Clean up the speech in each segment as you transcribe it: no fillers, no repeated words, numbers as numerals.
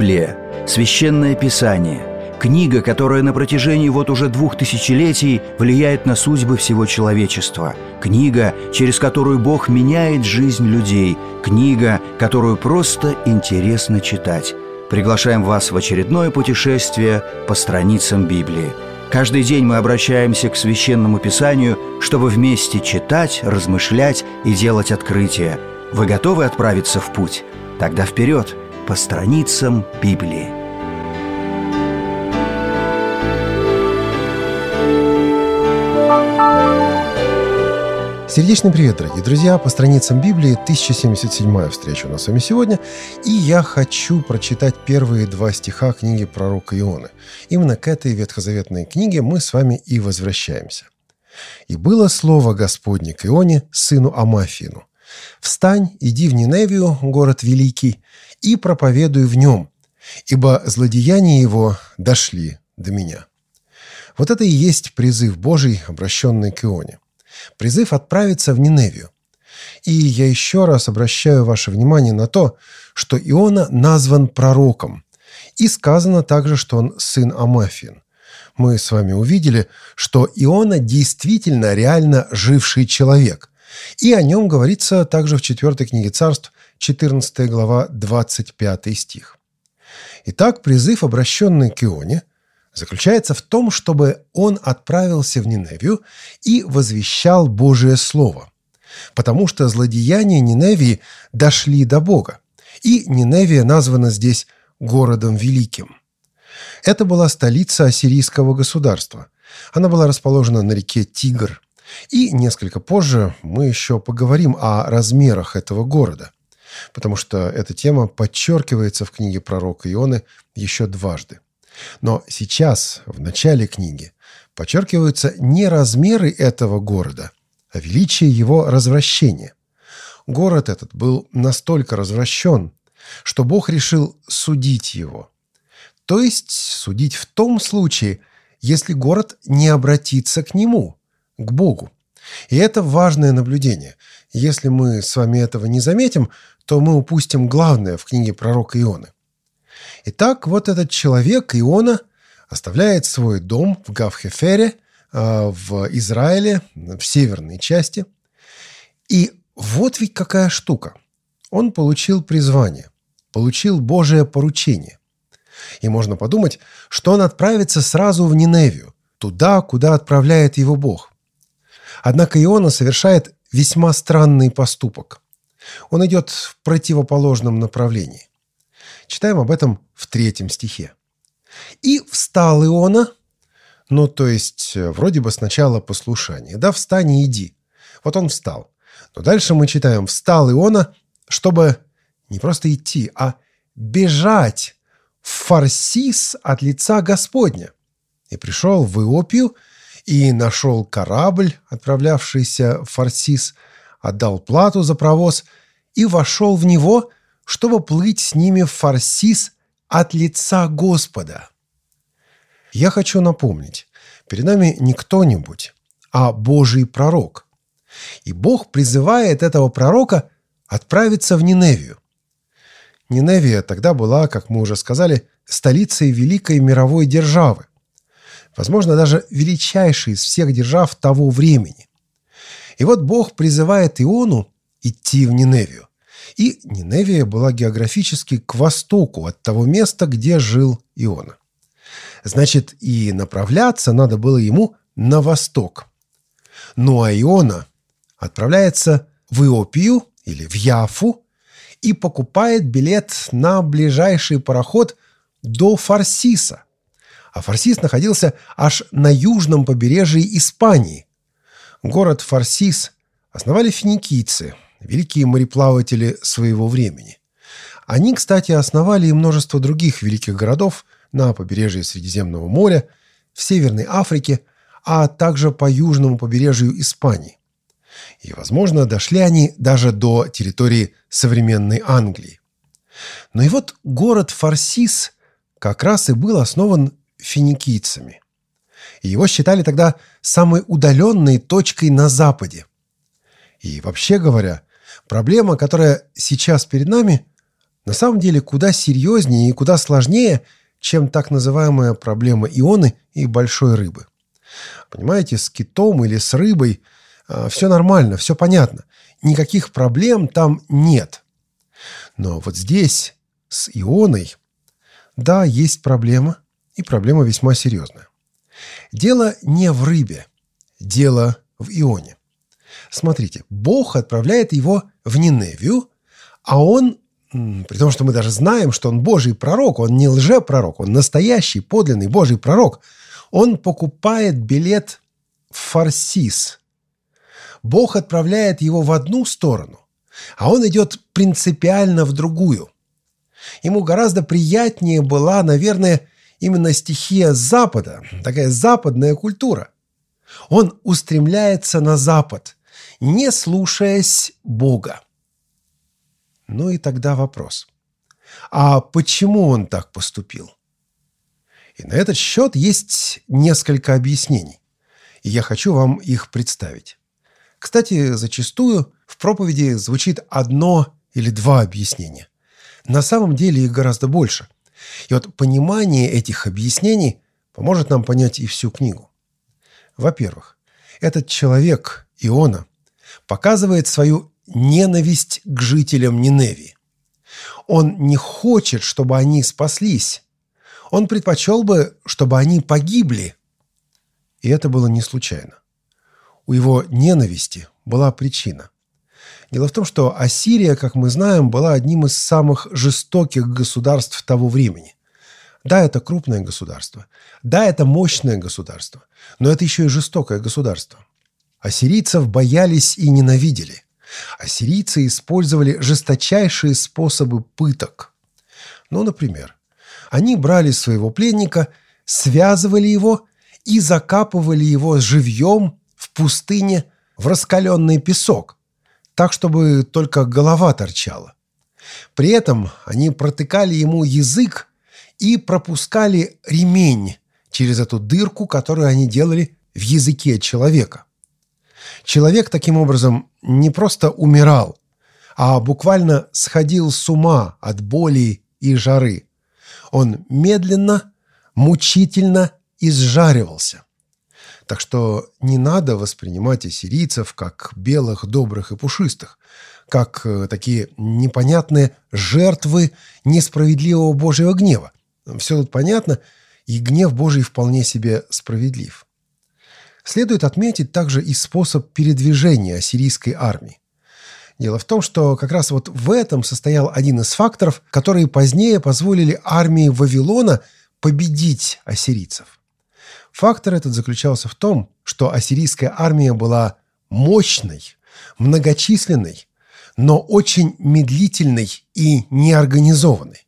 Библия – священное писание, книга, которая на протяжении уже 2000 влияет на судьбы всего человечества, книга, через которую Бог меняет жизнь людей, книга, которую просто интересно читать. Приглашаем вас в очередное путешествие по страницам Библии. Каждый день мы обращаемся к Священному Писанию, чтобы вместе читать, размышлять и делать открытия. Вы готовы отправиться в путь? Тогда вперед, по страницам Библии. Сердечный привет, дорогие друзья! По страницам Библии 1077-я встреча у нас с вами сегодня. И я хочу прочитать первые 2 стиха книги пророка Ионы. Именно к этой ветхозаветной книге мы с вами и возвращаемся. «И было слово Господне к Ионе, сыну Амафину: встань, иди в Ниневию, город великий, и проповедуй в нем, ибо злодеяния его дошли до меня». Вот это и есть призыв Божий, обращенный к Ионе. Призыв отправиться в Ниневию. И я еще раз обращаю ваше внимание на то, что Иона назван пророком. И сказано также, что он сын Амафин. Мы с вами увидели, что Иона действительно реально живший человек. И о нем говорится также в 4 книге Царств, 14 глава, 25 стих. Итак, призыв, обращенный к Ионе, заключается в том, чтобы он отправился в Ниневию и возвещал Божие Слово, потому что злодеяния Ниневии дошли до Бога, и Ниневия названа здесь городом великим. Это была столица ассирийского государства. Она была расположена на реке Тигр, и несколько позже мы еще поговорим о размерах этого города, потому что эта тема подчеркивается в книге пророка Ионы еще дважды. Но сейчас, в начале книги, подчеркиваются не размеры этого города, а величие его развращения. Город этот был настолько развращен, что Бог решил судить его. То есть судить в том случае, если город не обратится к нему, к Богу. И это важное наблюдение. Если мы с вами этого не заметим, то мы упустим главное в книге пророка Ионы. Итак, вот этот человек, Иона, оставляет свой дом в Гав-Хефере, в Израиле, в северной части. И вот ведь какая штука. Он получил призвание, получил Божие поручение. И можно подумать, что он отправится сразу в Ниневию, туда, куда отправляет его Бог. Однако Иона совершает весьма странный поступок. Он идет в противоположном направлении. Читаем об этом в 3 стихе. «И встал Иона», то есть вроде бы сначала послушание. Да, встань и иди. Вот он встал. Но дальше мы читаем: «Встал Иона, чтобы не просто идти, а бежать в Фарсис от лица Господня. И пришел в Иопию, и нашел корабль, отправлявшийся в Фарсис, отдал плату за провоз и вошел в него, чтобы плыть с ними в Фарсис от лица Господа». Я хочу напомнить, перед нами не кто-нибудь, а Божий пророк. И Бог призывает этого пророка отправиться в Ниневию. Ниневия тогда была, как мы уже сказали, столицей великой мировой державы. Возможно, даже величайшей из всех держав того времени. И вот Бог призывает Иону идти в Ниневию. И Ниневия была географически к востоку от того места, где жил Иона. Значит, и направляться надо было ему на восток. Ну а Иона отправляется в Иопию или в Яффу и покупает билет на ближайший пароход до Фарсиса. А Фарсис находился аж на южном побережье Испании. Город Фарсис основали финикийцы, великие мореплаватели своего времени. Они, кстати, основали и множество других великих городов на побережье Средиземного моря, в Северной Африке, а также по южному побережью Испании. И, возможно, дошли они даже до территории современной Англии. Но и вот город Фарсис как раз и был основан финикийцами. И его считали тогда самой удаленной точкой на Западе. И вообще говоря, проблема, которая сейчас перед нами, на самом деле куда серьезнее и куда сложнее, чем так называемая проблема Ионы и большой рыбы. Понимаете, с китом или с рыбой все нормально, все понятно. Никаких проблем там нет. Но вот здесь с Ионой, да, есть проблема, и проблема весьма серьезная. Дело не в рыбе, дело в Ионе. Смотрите, Бог отправляет его в Ниневию, а он, при том, что мы даже знаем, что он Божий пророк, он не лжепророк, он настоящий, подлинный Божий пророк, он покупает билет в Фарсис. Бог отправляет его в одну сторону, а он идет принципиально в другую. Ему гораздо приятнее была, наверное, именно стихия Запада, такая западная культура. Он устремляется на Запад, не слушаясь Бога. Ну и тогда вопрос. А почему он так поступил? И на этот счет есть несколько объяснений, и я хочу вам их представить. Кстати, зачастую в проповеди звучит одно или два объяснения. На самом деле их гораздо больше. И вот понимание этих объяснений поможет нам понять и всю книгу. Во-первых, этот человек, Иона, показывает свою ненависть к жителям Ниневии. Он не хочет, чтобы они спаслись. Он предпочел бы, чтобы они погибли. И это было не случайно. У его ненависти была причина. Дело в том, что Ассирия, как мы знаем, была одним из самых жестоких государств того времени. Да, это крупное государство. Да, это мощное государство. Но это еще и жестокое государство. Ассирийцев боялись и ненавидели. Ассирийцы использовали жесточайшие способы пыток. Ну, например, они брали своего пленника, связывали его и закапывали его живьем в пустыне в раскаленный песок, так, чтобы только голова торчала. При этом они протыкали ему язык и пропускали ремень через эту дырку, которую они делали в языке человека. Человек таким образом не просто умирал, а буквально сходил с ума от боли и жары. Он медленно, мучительно изжаривался. Так что не надо воспринимать ассирийцев как белых, добрых и пушистых, как такие непонятные жертвы несправедливого Божьего гнева. Все тут понятно, и гнев Божий вполне себе справедлив. Следует отметить также и способ передвижения ассирийской армии. Дело в том, что как раз вот в этом состоял один из факторов, которые позднее позволили армии Вавилона победить ассирийцев. Фактор этот заключался в том, что ассирийская армия была мощной, многочисленной, но очень медлительной и неорганизованной.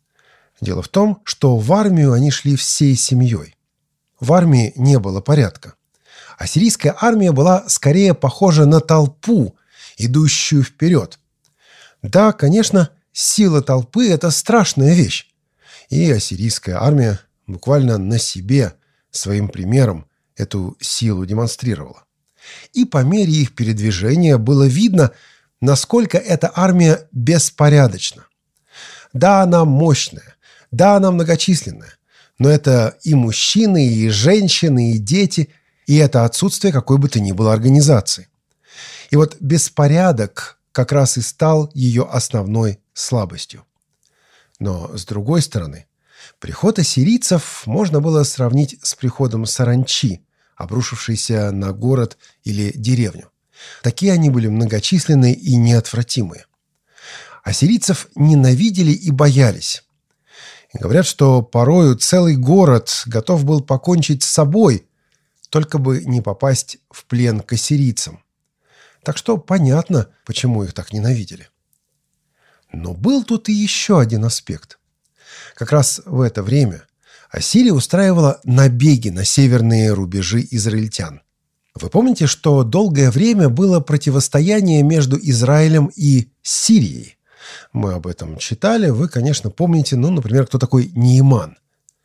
Дело в том, что в армию они шли всей семьей. В армии не было порядка. Ассирийская армия была скорее похожа на толпу, идущую вперед. Да, конечно, сила толпы – это страшная вещь. И ассирийская армия буквально на себе, своим примером, эту силу демонстрировала. И по мере их передвижения было видно, насколько эта армия беспорядочна. Да, она мощная, да, она многочисленная, но это и мужчины, и женщины, и дети, и это отсутствие какой бы то ни было организации. И вот беспорядок как раз и стал ее основной слабостью. Но, с другой стороны, приход ассирийцев можно было сравнить с приходом саранчи, обрушившейся на город или деревню. Такие они были многочисленные и неотвратимые. Ассирийцев ненавидели и боялись. И говорят, что порою целый город готов был покончить с собой, только бы не попасть в плен к ассирийцам. Так что понятно, почему их так ненавидели. Но был тут и еще один аспект. Как раз в это время Ассирия устраивала набеги на северные рубежи израильтян. Вы помните, что долгое время было противостояние между Израилем и Сирией? Мы об этом читали, вы, конечно, помните, например, кто такой Нееман.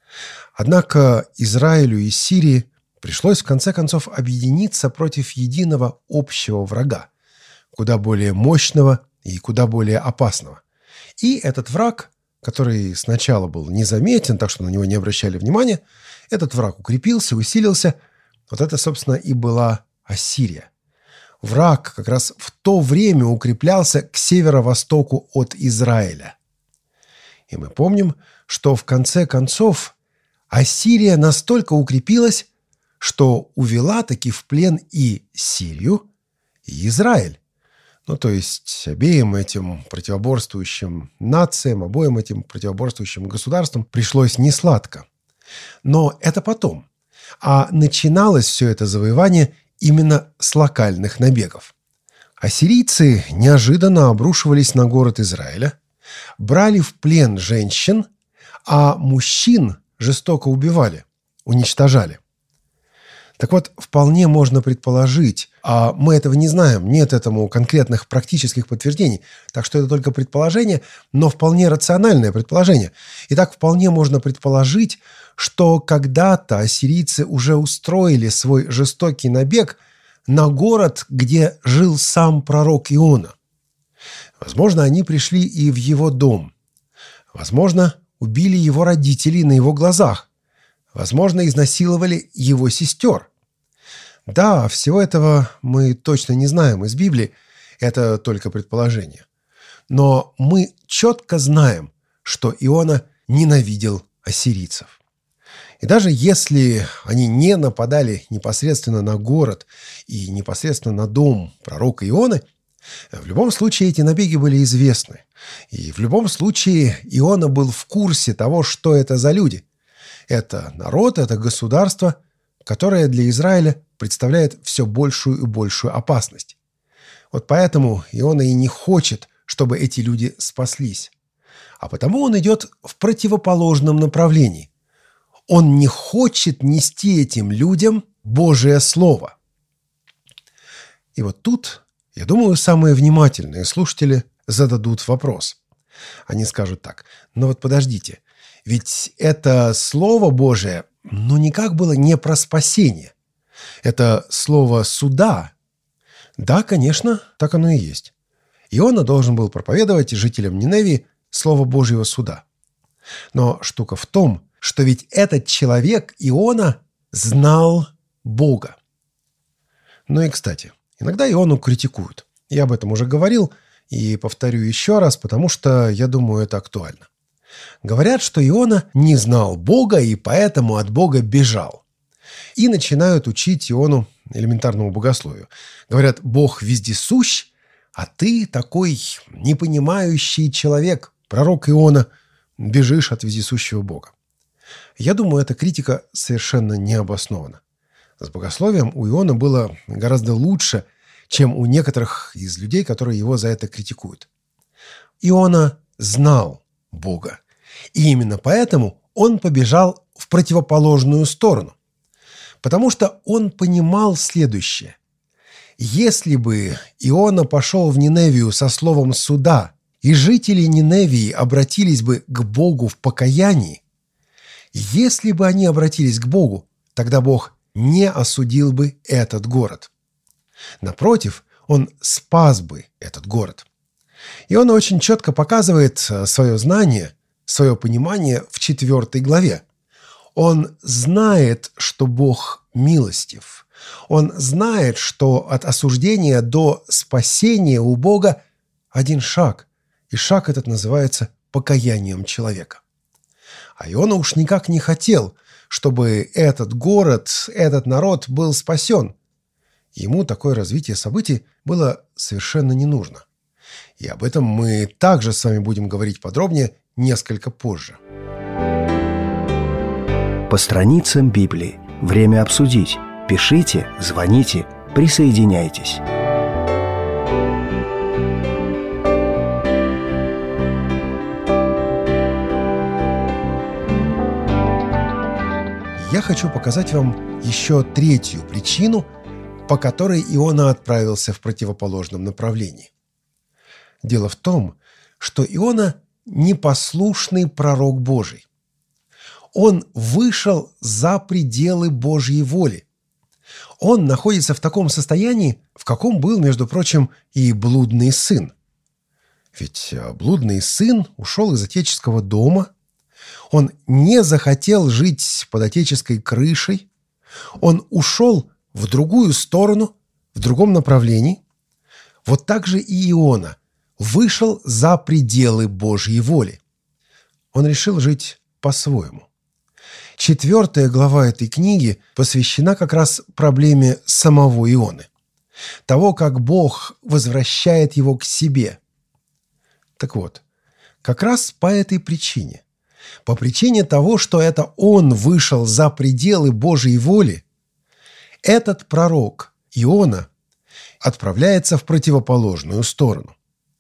Однако Израилю и Сирии пришлось в конце концов объединиться против единого общего врага, куда более мощного и куда более опасного. И этот враг, который сначала был незаметен, так что на него не обращали внимания, этот враг укрепился, усилился. Вот это, собственно, и была Ассирия. Враг как раз в то время укреплялся к северо-востоку от Израиля. И мы помним, что в конце концов Ассирия настолько укрепилась, что увела таки в плен и Сирию, и Израиль. Ну, то есть обеим этим противоборствующим нациям, обоим этим противоборствующим государствам пришлось несладко. Но это потом. А начиналось все это завоевание именно с локальных набегов. Ассирийцы неожиданно обрушивались на город Израиля, брали в плен женщин, а мужчин жестоко убивали, уничтожали. Так вот, вполне можно предположить, а мы этого не знаем, нет этому конкретных практических подтверждений, так что это только предположение, но вполне рациональное предположение. Итак, вполне можно предположить, что когда-то ассирийцы уже устроили свой жестокий набег на город, где жил сам пророк Иона. Возможно, они пришли и в его дом. Возможно, убили его родителей на его глазах. Возможно, изнасиловали его сестер. Да, всего этого мы точно не знаем из Библии, это только предположение. Но мы четко знаем, что Иона ненавидел ассирийцев. И даже если они не нападали непосредственно на город и непосредственно на дом пророка Ионы, в любом случае эти набеги были известны. И в любом случае Иона был в курсе того, что это за люди. Это народ, это государство, которое для Израиля представляет все большую и большую опасность. Вот поэтому Иона и не хочет, чтобы эти люди спаслись. А потому он идет в противоположном направлении. Он не хочет нести этим людям Божие Слово. И вот тут, я думаю, самые внимательные слушатели зададут вопрос. Они скажут так: ну вот подождите, ведь это Слово Божие, никак было не про спасение. Это слово суда. Да, конечно, так оно и есть. Иона должен был проповедовать жителям Ниневии слово Божьего суда. Но штука в том, что ведь этот человек, Иона, знал Бога. Ну и, кстати, иногда Иону критикуют. Я об этом уже говорил и повторю еще раз, потому что, я думаю, это актуально. Говорят, что Иона не знал Бога и поэтому от Бога бежал. И начинают учить Иону элементарному богословию. Говорят: Бог вездесущ, а ты такой непонимающий человек, пророк Иона, бежишь от вездесущего Бога. Я думаю, эта критика совершенно не обоснована. С богословием у Иона было гораздо лучше, чем у некоторых из людей, которые его за это критикуют. Иона знал Бога, и именно поэтому он побежал в противоположную сторону. Потому что он понимал следующее. Если бы Иона пошел в Ниневию со словом суда, и жители Ниневии обратились бы к Богу в покаянии, если бы они обратились к Богу, тогда Бог не осудил бы этот город. Напротив, он спас бы этот город. И он очень четко показывает свое знание, свое понимание в 4 главе. Он знает, что Бог милостив. Он знает, что от осуждения до спасения у Бога один шаг. И шаг этот называется покаянием человека. А Иона уж никак не хотел, чтобы этот город, этот народ был спасен. Ему такое развитие событий было совершенно не нужно. И об этом мы также с вами будем говорить подробнее несколько позже. По страницам Библии. Время обсудить. Пишите, звоните, присоединяйтесь. Я хочу показать вам еще 3-ю причину, по которой Иона отправился в противоположном направлении. Дело в том, что Иона – непослушный пророк Божий. Он вышел за пределы Божьей воли. Он находится в таком состоянии, в каком был, между прочим, и блудный сын. Ведь блудный сын ушел из отеческого дома, он не захотел жить под отеческой крышей, он ушел в другую сторону, в другом направлении. Вот так же и Иона вышел за пределы Божьей воли. Он решил жить по-своему. 4 глава этой книги посвящена как раз проблеме самого Ионы, того, как Бог возвращает его к себе. Так вот, как раз по этой причине, по причине того, что это он вышел за пределы Божьей воли, этот пророк Иона отправляется в противоположную сторону.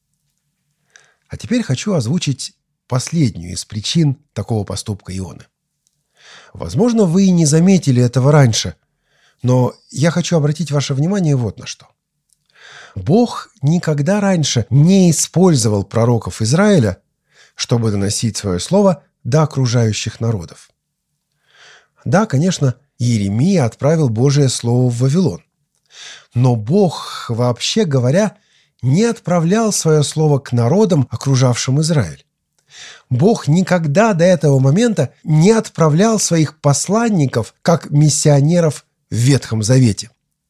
А теперь хочу озвучить последнюю из причин такого поступка Ионы. Возможно, вы и не заметили этого раньше, но я хочу обратить ваше внимание вот на что. Бог никогда раньше не использовал пророков Израиля, чтобы доносить свое слово до окружающих народов. Да, конечно, Иеремия отправил Божие слово в Вавилон. Но Бог, вообще говоря, не отправлял свое слово к народам, окружавшим Израиль. Бог никогда до этого момента не отправлял своих посланников как миссионеров в Ветхом Завете.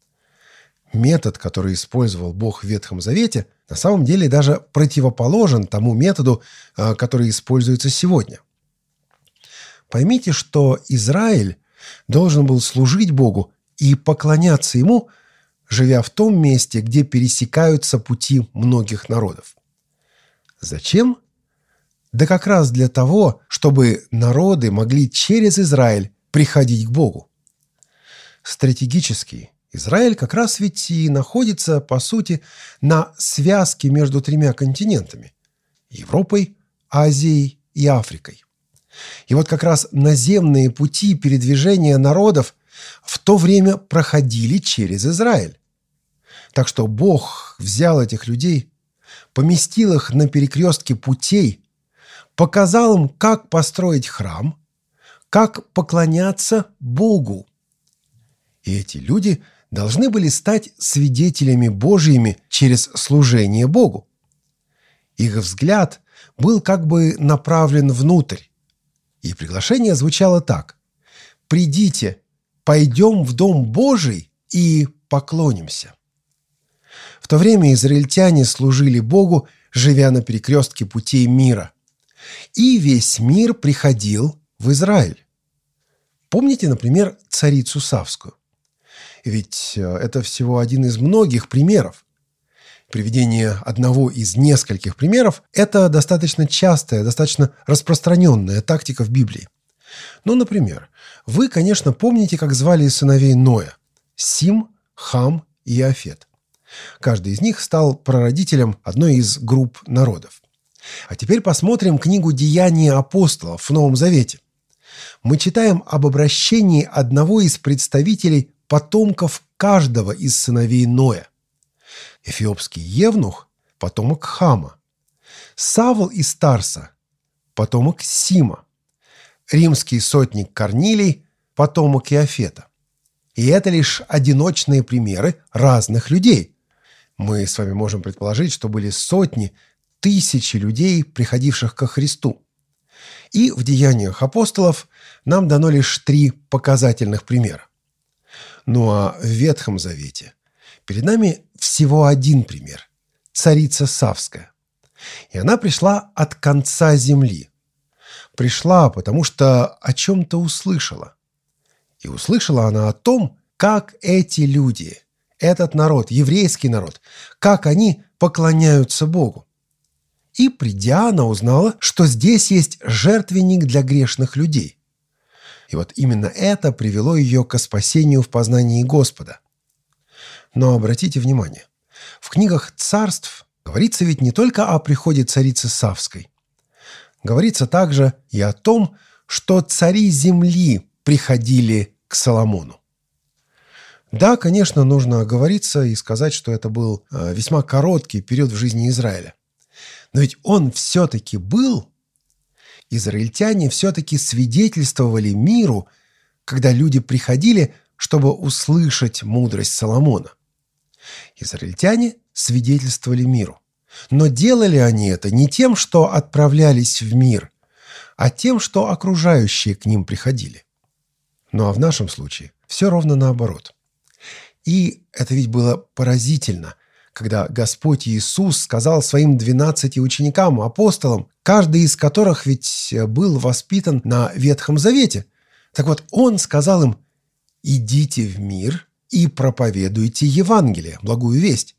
Метод, который использовал Бог в Ветхом Завете, на самом деле даже противоположен тому методу, который используется сегодня. Поймите, что Израиль должен был служить Богу и поклоняться Ему, живя в том месте, где пересекаются пути многих народов. Зачем? Да как раз для того, чтобы народы могли через Израиль приходить к Богу. Стратегически Израиль как раз ведь и находится, по сути, на связке между 3 континентами – Европой, Азией и Африкой. И вот как раз наземные пути передвижения народов в то время проходили через Израиль. Так что Бог взял этих людей, поместил их на перекрестке путей, показал им, как построить храм, как поклоняться Богу. И эти люди должны были стать свидетелями Божьими через служение Богу. Их взгляд был как бы направлен внутрь, и приглашение звучало так: «Придите, пойдем в Дом Божий и поклонимся». В то время израильтяне служили Богу, живя на перекрестке путей мира. И весь мир приходил в Израиль. Помните, например, царицу Савскую? Ведь это всего один из многих примеров. Приведение одного из нескольких примеров – это достаточно частая, достаточно распространенная тактика в Библии. Ну, например, вы, конечно, помните, как звали сыновей Ноя – Сим, Хам и Иафет. Каждый из них стал прародителем одной из групп народов. А теперь посмотрим книгу «Деяния апостолов» в Новом Завете. Мы читаем об обращении одного из представителей потомков каждого из сыновей Ноя. Эфиопский евнух – потомок Хама. Савл из Тарса – потомок Сима. Римский сотник Корнилий – потомок Иафета. И это лишь одиночные примеры разных людей. Мы с вами можем предположить, что были сотни, тысячи людей, приходивших ко Христу. И в Деяниях апостолов нам дано лишь 3 показательных примера. Ну а в Ветхом Завете перед нами всего один пример – царица Савская. И она пришла от конца земли. Пришла, потому что о чем-то услышала. И услышала она о том, как эти люди, этот народ, еврейский народ, как они поклоняются Богу. И, придя, она узнала, что здесь есть жертвенник для грешных людей. И вот именно это привело ее к спасению в познании Господа. Но обратите внимание, в книгах царств говорится ведь не только о приходе царицы Савской. Говорится также и о том, что цари земли приходили к Соломону. Да, конечно, нужно оговориться и сказать, что это был весьма короткий период в жизни Израиля. Но ведь он все-таки был. Израильтяне все-таки свидетельствовали миру, когда люди приходили, чтобы услышать мудрость Соломона. Израильтяне свидетельствовали миру. Но делали они это не тем, что отправлялись в мир, а тем, что окружающие к ним приходили. Ну а в нашем случае все ровно наоборот. И это ведь было поразительно, когда Господь Иисус сказал своим 12 ученикам, апостолам, каждый из которых ведь был воспитан на Ветхом Завете. Так вот, Он сказал им: «Идите в мир и проповедуйте Евангелие, благую весть».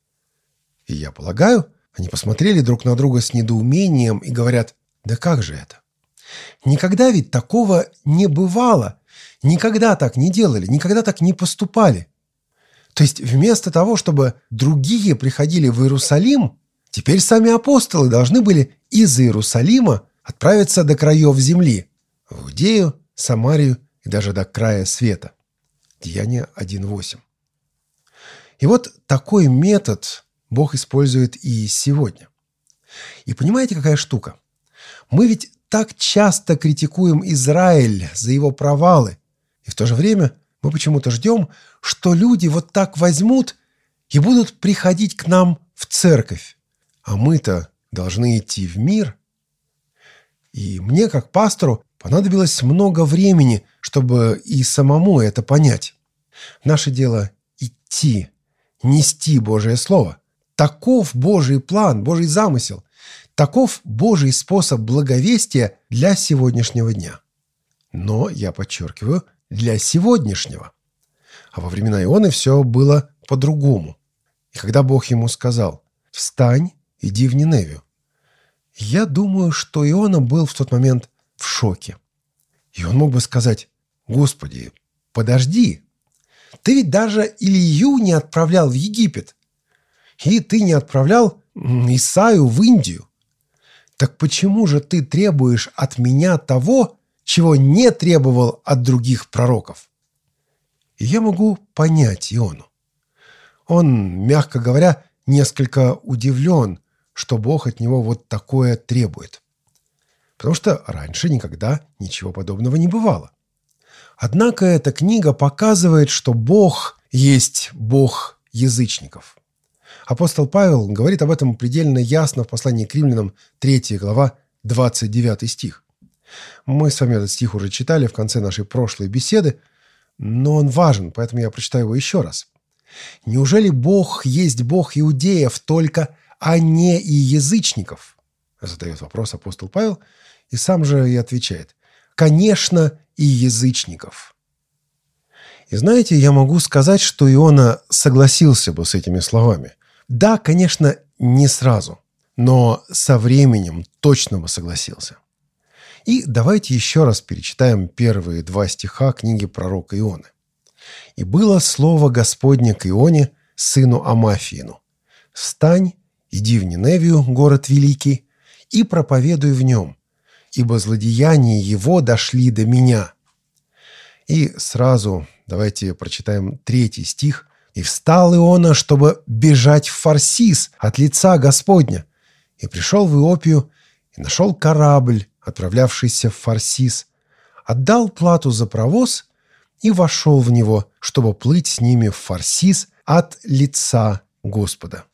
И я полагаю, они посмотрели друг на друга с недоумением и говорят: «Да как же это? Никогда ведь такого не бывало, никогда так не делали, никогда так не поступали». То есть вместо того, чтобы другие приходили в Иерусалим, теперь сами апостолы должны были из Иерусалима отправиться до краев земли, в Иудею, Самарию и даже до края света. Деяния 1:8. И вот такой метод Бог использует и сегодня. И понимаете, какая штука? Мы ведь так часто критикуем Израиль за его провалы, и в то же время мы почему-то ждем, что люди вот так возьмут и будут приходить к нам в церковь. А мы-то должны идти в мир. И мне, как пастору, понадобилось много времени, чтобы и самому это понять. Наше дело – идти, нести Божие Слово. Таков Божий план, Божий замысел. Таков Божий способ благовестия для сегодняшнего дня. Но, я подчеркиваю, для сегодняшнего. А во времена Ионы все было по-другому. И когда Бог ему сказал: «Встань, иди в Ниневию», я думаю, что Иона был в тот момент в шоке. И он мог бы сказать: «Господи, подожди, ты ведь даже Илью не отправлял в Египет, и ты не отправлял Исаию в Индию. Так почему же ты требуешь от меня того, чего не требовал от других пророков?» И я могу понять Иону. Он, мягко говоря, несколько удивлен, что Бог от него вот такое требует. Потому что раньше никогда ничего подобного не бывало. Однако эта книга показывает, что Бог есть Бог язычников. Апостол Павел говорит об этом предельно ясно в послании к Римлянам, 3 глава, 29 стих. Мы с вами этот стих уже читали в конце нашей прошлой беседы, но он важен, поэтому я прочитаю его еще раз. «Неужели Бог есть Бог иудеев только, а не и язычников?» Задает вопрос апостол Павел, и сам же и отвечает: «Конечно, и язычников». И знаете, я могу сказать, что Иона согласился бы с этими словами. Да, конечно, не сразу, но со временем точно бы согласился. И давайте еще раз перечитаем первые 2 стиха книги пророка Ионы. «И было слово Господне к Ионе, сыну Амафиину: встань, иди в Ниневию, город великий, и проповедуй в нем, ибо злодеяния его дошли до меня». И сразу давайте прочитаем 3 стих. «И встал Иона, чтобы бежать в Фарсис от лица Господня, и пришел в Иопию, и нашел корабль, отправлявшийся в Фарсис, отдал плату за провоз и вошел в него, чтобы плыть с ними в Фарсис от лица Господа».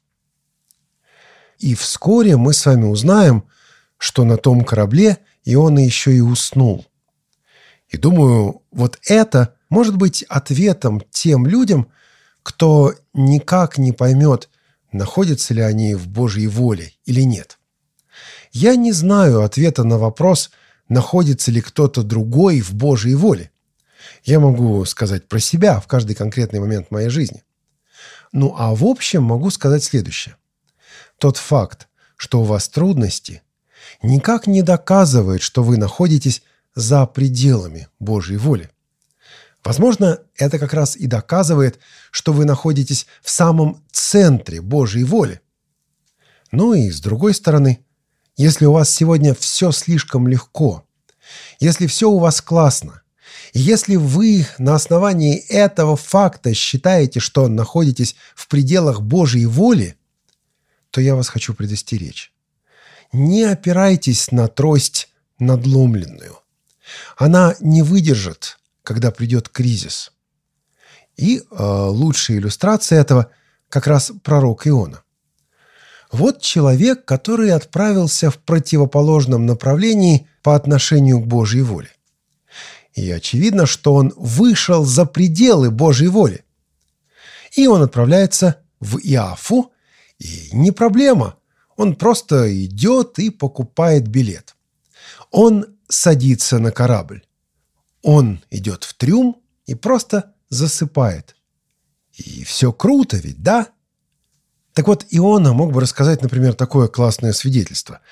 И вскоре мы с вами узнаем, что на том корабле Иона еще и уснул. И думаю, вот это может быть ответом тем людям, кто никак не поймет, находятся ли они в Божьей воле или нет. Я не знаю ответа на вопрос, находится ли кто-то другой в Божьей воле. Я могу сказать про себя в каждый конкретный момент моей жизни. Ну а в общем могу сказать следующее. Тот факт, что у вас трудности, никак не доказывает, что вы находитесь за пределами Божьей воли. Возможно, это как раз и доказывает, что вы находитесь в самом центре Божьей воли. Ну и с другой стороны, если у вас сегодня все слишком легко, если все у вас классно, и если вы на основании этого факта считаете, что находитесь в пределах Божьей воли, то я вас хочу предостеречь. Не опирайтесь на трость надломленную. Она не выдержит, когда придет кризис. И лучшая иллюстрация этого как раз пророк Иона. Вот человек, который отправился в противоположном направлении по отношению к Божьей воле. И очевидно, что он вышел за пределы Божьей воли. И он отправляется в Иаффу, и не проблема. Он просто идет и покупает билет. Он садится на корабль. Он идет в трюм и просто засыпает. И все круто ведь, да? Так вот, Иона мог бы рассказать, например, такое классное свидетельство.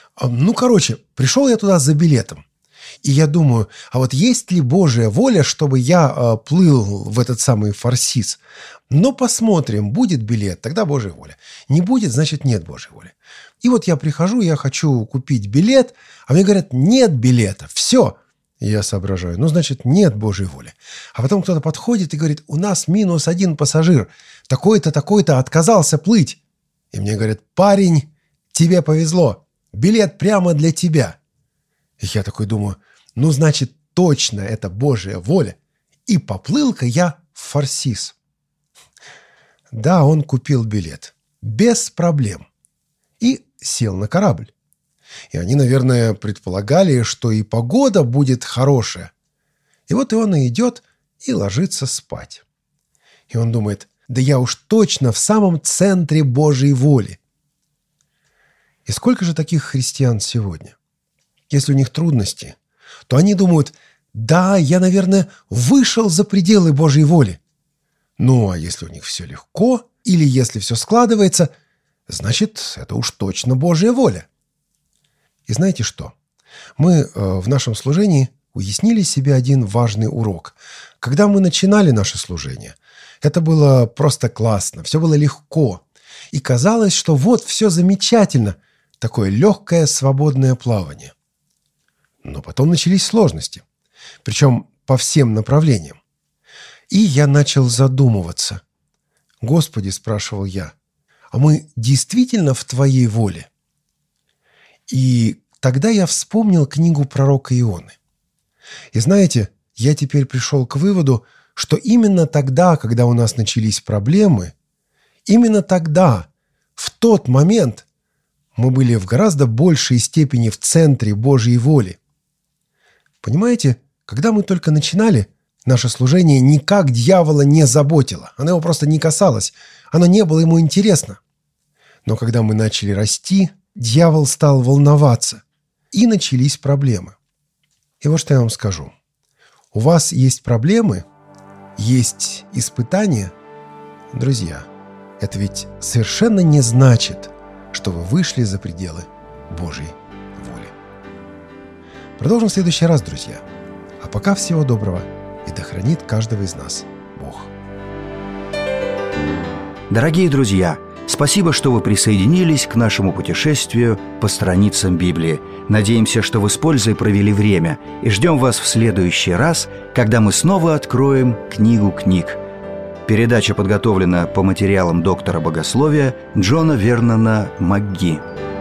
Пришел я туда за билетом. И я думаю, а вот есть ли Божья воля, чтобы я плыл в этот самый Фарсис? Но посмотрим, будет билет, тогда Божья воля. Не будет, значит, нет Божьей воли. И вот я прихожу, я хочу купить билет, а мне говорят, нет билета, все. И я соображаю, значит, нет Божьей воли. А потом кто-то подходит и говорит, у нас -1 пассажир, такой-то, такой-то отказался плыть. И мне говорят, парень, тебе повезло, билет прямо для тебя. И я такой думаю, значит, точно это Божья воля. И поплыл-ка я в Фарсис. Да, он купил билет. Без проблем. И сел на корабль. И они, наверное, предполагали, что и погода будет хорошая. И вот он и идет и ложится спать. И он думает, да я уж точно в самом центре Божьей воли. И сколько же таких христиан сегодня? Если у них трудности, то они думают, да, я, наверное, вышел за пределы Божьей воли. А если у них все легко, или если все складывается, значит, это уж точно Божья воля. И знаете что? Мы в нашем служении уяснили себе один важный урок. Когда мы начинали наше служение, это было просто классно, все было легко. И казалось, что вот все замечательно, такое легкое свободное плавание. Но потом начались сложности, причем по всем направлениям. И я начал задумываться. «Господи, — спрашивал я, — а мы действительно в Твоей воле?» И тогда я вспомнил книгу пророка Ионы. И знаете, я теперь пришел к выводу, что именно тогда, когда у нас начались проблемы, именно тогда, в тот момент, мы были в гораздо большей степени в центре Божьей воли. Понимаете, когда мы только начинали, наше служение никак дьявола не заботило. Оно его просто не касалось. Оно не было ему интересно. Но когда мы начали расти, дьявол стал волноваться. И начались проблемы. И вот что я вам скажу. У вас есть проблемы, есть испытания. Друзья, это ведь совершенно не значит, что вы вышли за пределы Божьей воли. Продолжим в следующий раз, друзья. А пока всего доброго, и да хранит каждого из нас Бог. Дорогие друзья, спасибо, что вы присоединились к нашему путешествию по страницам Библии. Надеемся, что вы с пользой провели время, и ждем вас в следующий раз, когда мы снова откроем книгу книг. Передача подготовлена по материалам доктора богословия Джона Вернона МакГи.